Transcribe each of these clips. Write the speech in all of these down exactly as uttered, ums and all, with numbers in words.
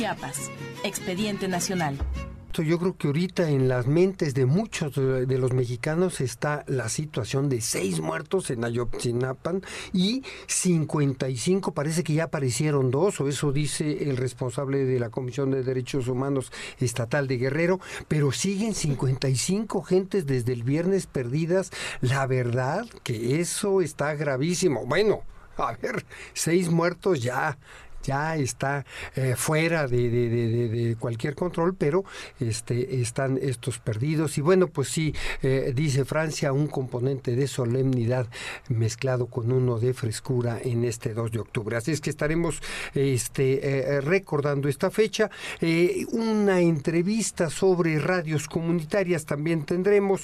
Chiapas, Expediente Nacional. Yo creo que ahorita en las mentes de muchos de los mexicanos está la situación de seis muertos en Ayotzinapan y cincuenta y cinco, parece que ya aparecieron dos, o eso dice el responsable de la Comisión de Derechos Humanos Estatal de Guerrero, pero siguen cincuenta y cinco gentes desde el viernes perdidas. La verdad que eso está gravísimo. Bueno, a ver, seis muertos ya... ya está eh, fuera de, de, de, de cualquier control, pero este, están estos perdidos. Y bueno, pues sí, eh, dice Francia, un componente de solemnidad mezclado con uno de frescura en este dos de octubre. Así es que estaremos este, eh, recordando esta fecha. Eh, una entrevista sobre radios comunitarias también tendremos,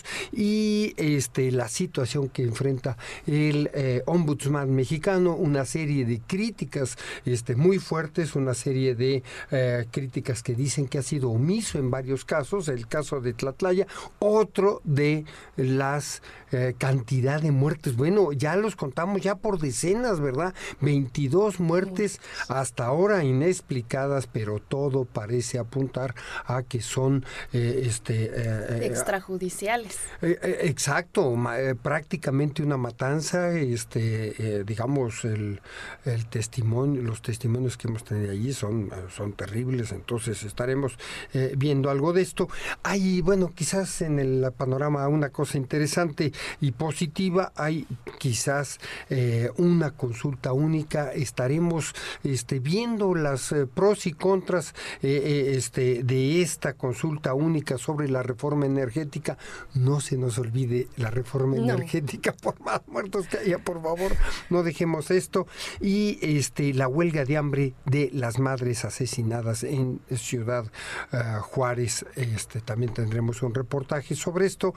y este, la situación que enfrenta el eh, ombudsman mexicano, una serie de críticas este, muy muy fuertes, una serie de eh, críticas que dicen que ha sido omiso en varios casos, el caso de Tlatlaya, otro de las eh, cantidad de muertes, bueno, ya los contamos ya por decenas, ¿verdad? veintidós muertes hasta ahora inexplicadas, pero todo parece apuntar a que son eh, este eh, extrajudiciales. Eh, eh, exacto, ma, eh, prácticamente una matanza, este eh, digamos el, el testimonio, los testimonios que hemos tenido allí son, son terribles, entonces estaremos eh, viendo algo de esto. Hay, bueno, quizás en el panorama una cosa interesante y positiva, hay quizás eh, una consulta única, estaremos este, viendo las eh, pros y contras eh, eh, este, de esta consulta única sobre la reforma energética. No se nos olvide la reforma no. energética, por más muertos que haya, por favor, no dejemos esto. Y este, la huelga de hambre de las madres asesinadas en Ciudad uh, Juárez, este, también tendremos un reportaje sobre esto.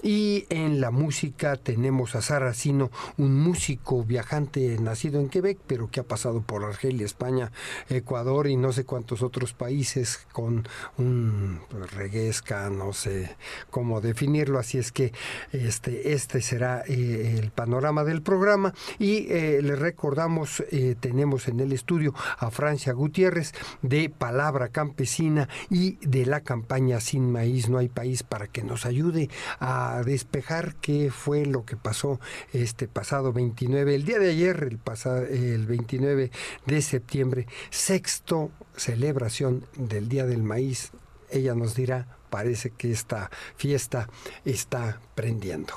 Y en la música tenemos a Saracino, un músico viajante nacido en Quebec, pero que ha pasado por Argelia, España, Ecuador y no sé cuántos otros países, con un reguesca, no sé cómo definirlo. Así es que este, este será eh, el panorama del programa. Y eh, les recordamos, eh, tenemos en el estudio a Francia Gutiérrez, de Palabra Campesina y de la campaña Sin Maíz No Hay País, para que nos ayude a despejar qué fue lo que pasó este pasado veintinueve, el día de ayer, el, pasado, el veintinueve de septiembre, sexto celebración del Día del Maíz. Ella nos dirá, parece que esta fiesta está prendiendo.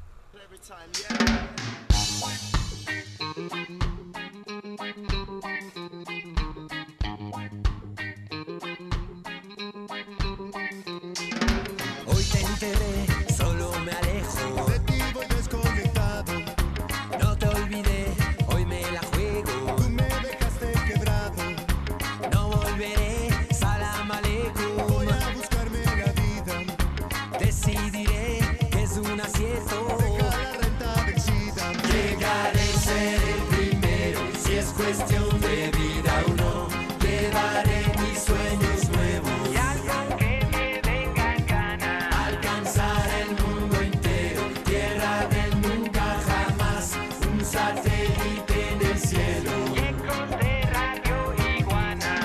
Hoy te enteré, solo me alejo. De ti voy desconectado. No te olvidé, hoy me la juego. Tú me dejaste quebrado. No volveré, salam aleikum. Voy a buscarme la vida. Decidiré que es un acierto. Deja la renta vencida. Llegaré a ser el primero. Si es cuestión de vida o no, llevaré mis sueños nuevos. Y algo que me venga en gana. Alcanzar el mundo entero. Tierra del nunca jamás. Un satélite en el cielo. Y ecos de Radio Iguana.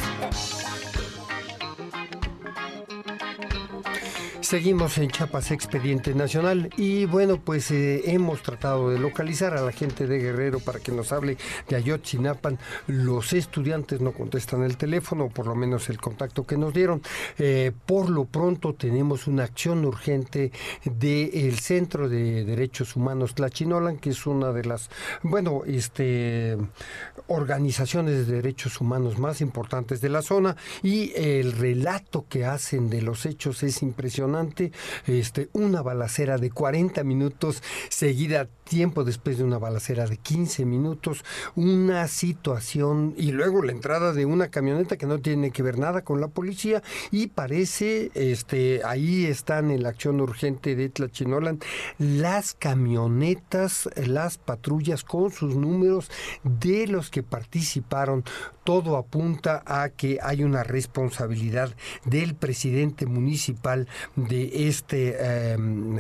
Seguimos en Chiapas Expediente Nacional y bueno, pues eh, hemos tratado de localizar a la gente de Guerrero para que nos hable de Ayotzinapan. Los estudiantes no contestan el teléfono, o por lo menos el contacto que nos dieron. Eh, por lo pronto tenemos una acción urgente del Centro de Derechos Humanos Tlachinolan, que es una de las, bueno, este organizaciones de derechos humanos más importantes de la zona, y el relato que hacen de los hechos es impresionante. Este, una balacera de cuarenta minutos, seguida tiempo después de una balacera de quince minutos, una situación, y luego la entrada de una camioneta que no tiene que ver nada con la policía, y parece, este, ahí están en la acción urgente de Tlachinolan, las camionetas, las patrullas con sus números de los que participaron todo apunta a que hay una responsabilidad del presidente municipal de este eh,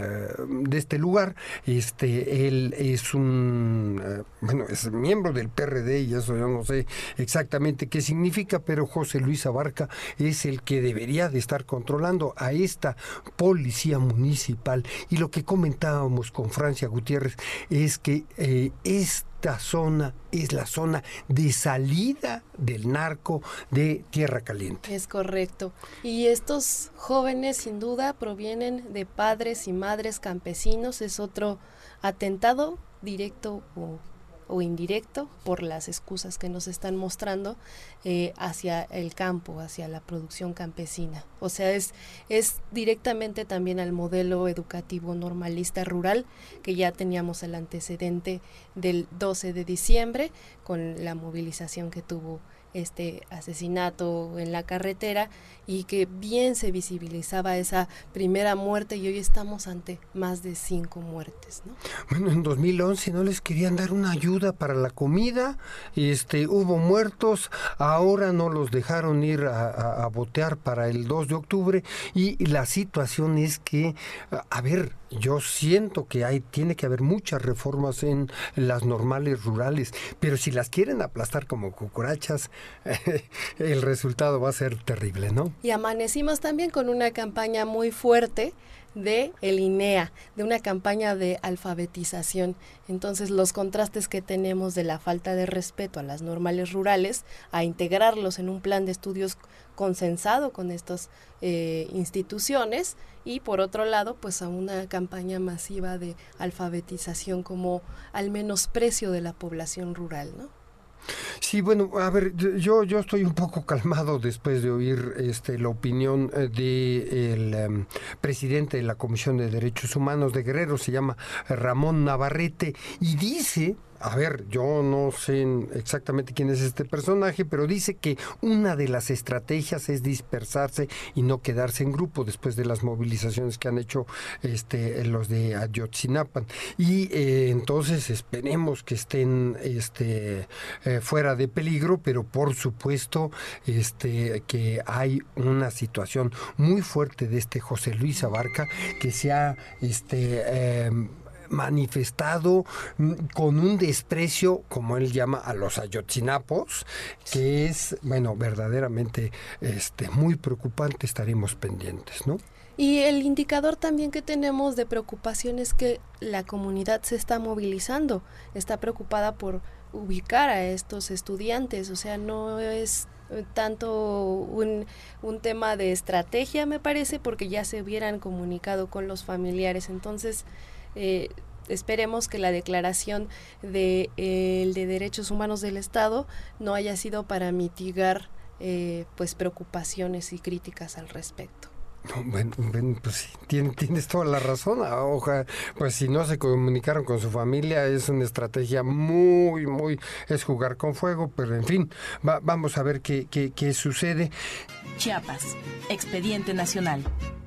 de este lugar. Este, él es un eh, bueno, es miembro del P R D y eso yo no sé exactamente qué significa, pero José Luis Abarca es el que debería de estar controlando a esta policía municipal. Y lo que comentábamos con Francia Gutiérrez es que eh, esta zona es la zona de salida del narco de Tierra Caliente. Es correcto. Y estos jóvenes sin duda provienen de padres y madres campesinos. Es otro atentado directo o o indirecto por las excusas que nos están mostrando eh, hacia el campo, hacia la producción campesina. O sea, es, es directamente también al modelo educativo normalista rural, que ya teníamos el antecedente del doce de diciembre, con la movilización que tuvo este asesinato en la carretera, y que bien se visibilizaba esa primera muerte, y hoy estamos ante más de cinco muertes, ¿no? Bueno, en dos mil once no les querían dar una ayuda para la comida, este, hubo muertos, ahora no los dejaron ir a, a, a votear para el dos de octubre, y, y la situación es que, a ver, yo siento que hay, tiene que haber muchas reformas en las normales rurales, pero si las quieren aplastar como cucarachas, el resultado va a ser terrible, ¿no? Y amanecimos también con una campaña muy fuerte de el INEA, de una campaña de alfabetización. Entonces, los contrastes que tenemos de la falta de respeto a las normales rurales, a integrarlos en un plan de estudios consensado con estas eh, instituciones, y por otro lado, pues a una campaña masiva de alfabetización como al menosprecio de la población rural, ¿no? Sí, bueno, a ver, yo yo estoy un poco calmado después de oír este la opinión del de um, presidente de la Comisión de Derechos Humanos de Guerrero, se llama Ramón Navarrete, y dice, a ver, yo no sé exactamente quién es este personaje, pero dice que una de las estrategias es dispersarse y no quedarse en grupo después de las movilizaciones que han hecho este los de Ayotzinapa. Y eh, entonces esperemos que estén este eh, fuera de peligro, pero por supuesto este que hay una situación muy fuerte de este José Luis Abarca, que se ha este eh, manifestado con un desprecio, como él llama, a los ayotzinapos, que es, bueno, verdaderamente este, muy preocupante. Estaremos pendientes, ¿no? Y el indicador también que tenemos de preocupación es que la comunidad se está movilizando, está preocupada por ubicar a estos estudiantes, o sea, no es tanto un, un tema de estrategia, me parece, porque ya se hubieran comunicado con los familiares. Entonces, Eh, esperemos que la declaración de, eh, el de derechos humanos del Estado no haya sido para mitigar eh, pues preocupaciones y críticas al respecto. No, bueno, bueno, pues sí, tienes, tienes toda la razón. Ojalá, pues si no se comunicaron con su familia, es una estrategia muy, muy, es jugar con fuego, pero en fin, va, vamos a ver qué, qué, qué sucede. Chiapas, Expediente Nacional.